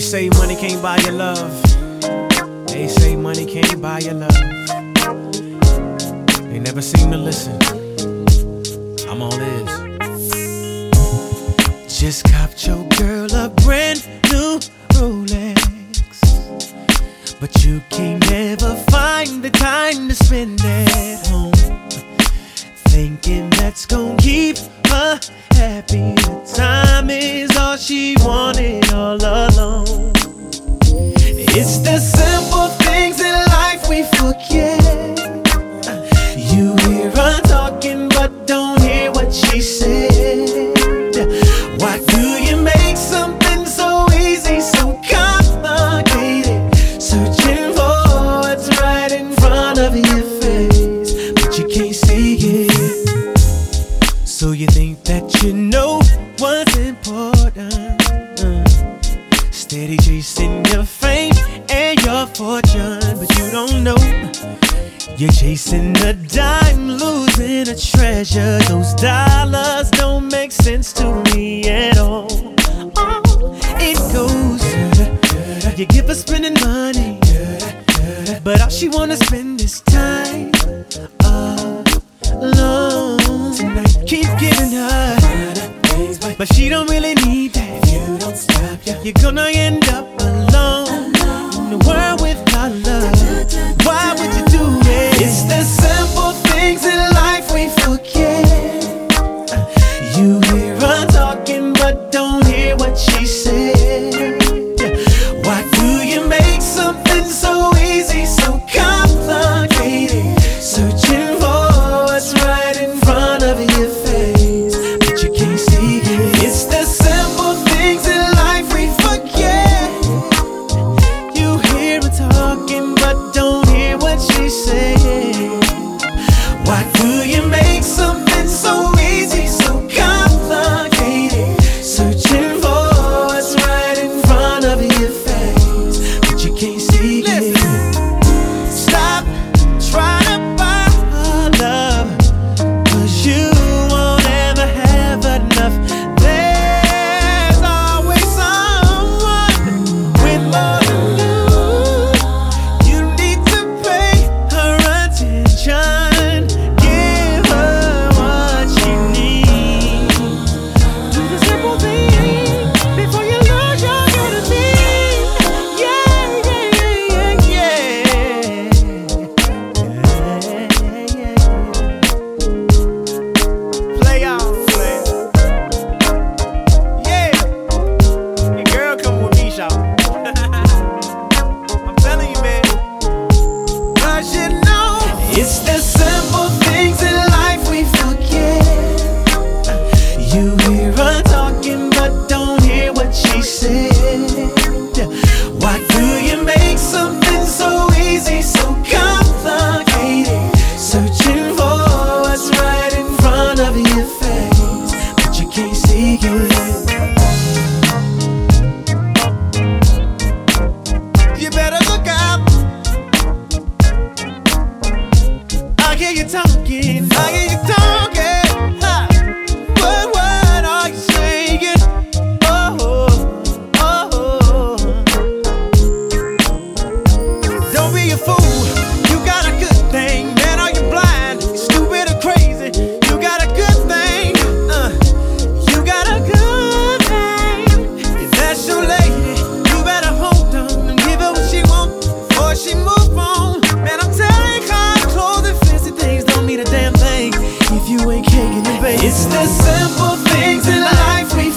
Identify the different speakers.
Speaker 1: say money can't buy your love. They say money can't buy your love. They never seem to listen. I'm all ears. Just copped your girl a brand new Rolex, but you can't never find the time to spend at home, thinking that's gonna keep her happy. The time is all she wanted all along. It's the simple things in life we forget. You hear her talking but don't hear what she said. Why do you make something so easy so complicated? Searching for what's right in front of your face, but you can't see it. So you think that you know what's important, steady chasing your fame and your fortune, but you don't know you're chasing a dime, losing a treasure. Those dollars don't make sense to me at all. It goes, you give her spending money, but all she wanna spend is time alone. Tonight, keep giving her, but she don't really need that. If you don't stop, you're gonna end up alone in the world without love. Why would you do it? It's the simple things in life we forget. You hear her talking but don't hear what she said. Why do you make something so easy so complicated? Searching for what's right in front of your face, but you can't see it. It's the simple things in life we forget. You hear her talking but don't hear what she said. Why do you make something so easy so complicated? Searching for what's right in front of your face, but you can't see it. Stop trying to buy her love, 'cause you won't ever have enough. There's always someone with more than you. You need to pay her attention, give her what she needs. Do the simple thing before you lose your unity. Yeah, yeah, yeah, yeah, yeah. Play on, play. Yeah, your girl come with me, shout. I'm telling you, man. 'Cause you know it's the simple things in life we forget. You hear her talking but don't hear what she said. Why do you make something so easy so complicated? Searching for what's right in front of your face, but you can't see it. You better look out. I hear you talking, I hear you talking. Ha. What are you saying? Oh, oh, oh. Don't be a fool. You got a good thing, man. Are you blind? Stupid or crazy? You got a good thing. You got a good thing. If that's your lady, you better hold on and give her what she wants before she move on. Man, I'm telling cars, clothes, and fancy things don't mean a damn thing if you ain't kicking it, baby. It's the simple things in life we